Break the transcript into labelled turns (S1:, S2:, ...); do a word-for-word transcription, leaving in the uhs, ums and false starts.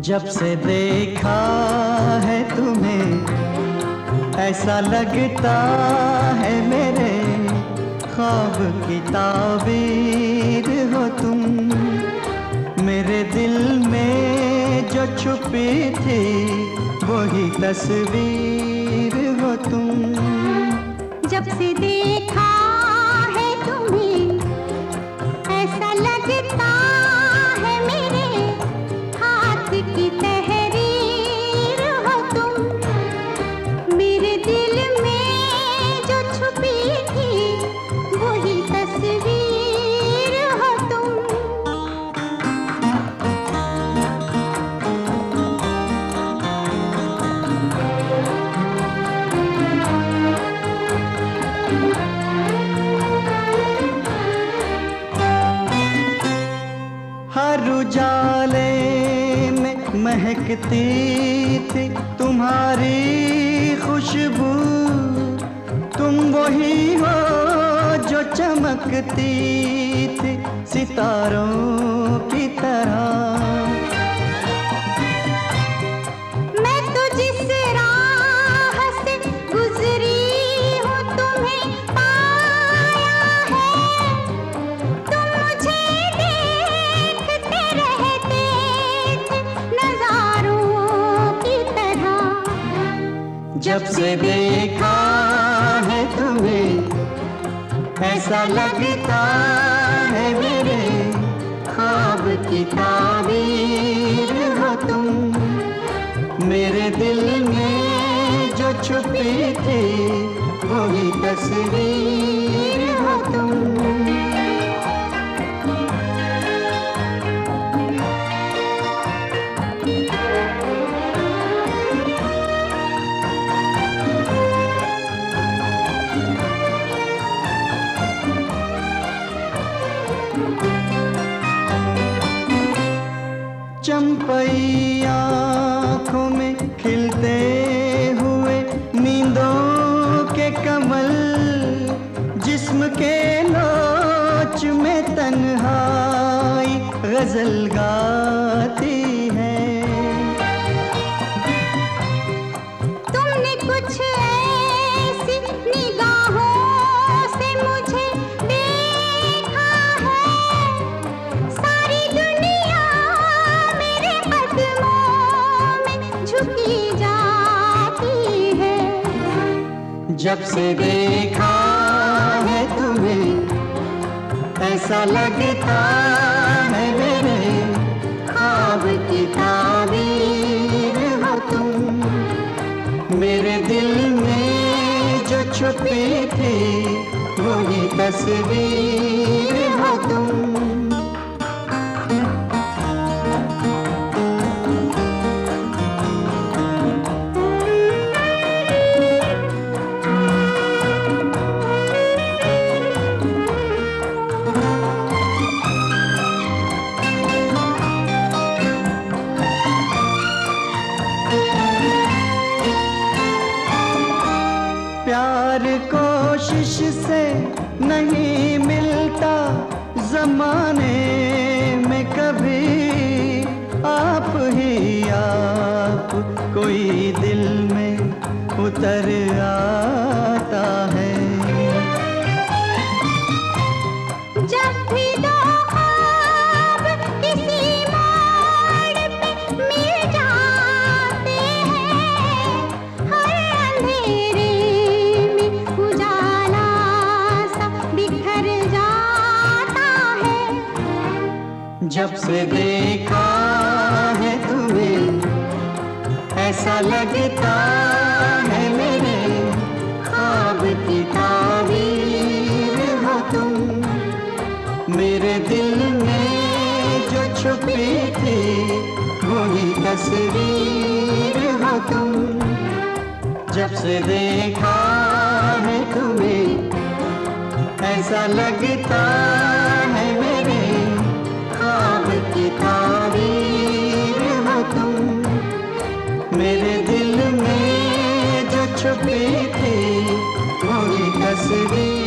S1: जब से देखा है तुम्हें ऐसा लगता है मेरे ख्वाब की ताबीर हो तुम। मेरे दिल में जो छुपी थी वही तस्वीर हो तुम।
S2: जब से देखा है तुम्हें ऐसा लगता है मेरे हाथ की तहरीर हो तुम। मेरे दिल में जो छुपी थी वही तस्वीर हो तुम।
S1: हर उजाले में महकती थी तुम्हारी खुशबू। तुम वही हो जो चमकती थी सितारों की तरह।
S2: मैं तो जिस राह से गुजरी हूँ तुम्हें पाया है। तुम मुझे देखते रहते थे नजारों की तरह।
S1: जब से देखा है तुम्हें ऐसा लगता है मेरे ख्वाब की ताबीर हो तुम। मेरे दिल में जो छुपी थी वही तस्वीर हो तुम। चंपई आँखों में खिलते हुए नींदों के कमल। जिस्म के लोच में तन्हाई गजल गाती है।
S2: तुमने कुछ ऐसी निगाहों से मुझे देखा है। सारी दुनिया मेरे कदमों में झुकी जाती है।
S1: जब से देखा है तुम्हें ऐसा लगता है मेरे ख्वाब की ताबीर हो तुम। मेरे दिल में जो छुपी थी वही तस्वीर हो तुम। प्यार कोशिश से नहीं मिलता जमाने में कभी। आप ही आप कोई दिल में उतर आता है।
S2: जब भी दो ख्वाब किसी मोड़ पे मिल जाते हैं। हर अंधेरे में उजाला सा बिखर जाता है।
S1: जब से देखा है तुम्हें ऐसा लगता है मेरे ख्वाब की ताबीर हो तुम। मेरे दिल में जो छुपी थी वही तस्वीर हो तुम। जब से देखा है तुम्हें ऐसा लगता है मेरे ख्वाब की ताबीर हो तुम। मेरे दिल में जो छुपी थी वही तस्वीर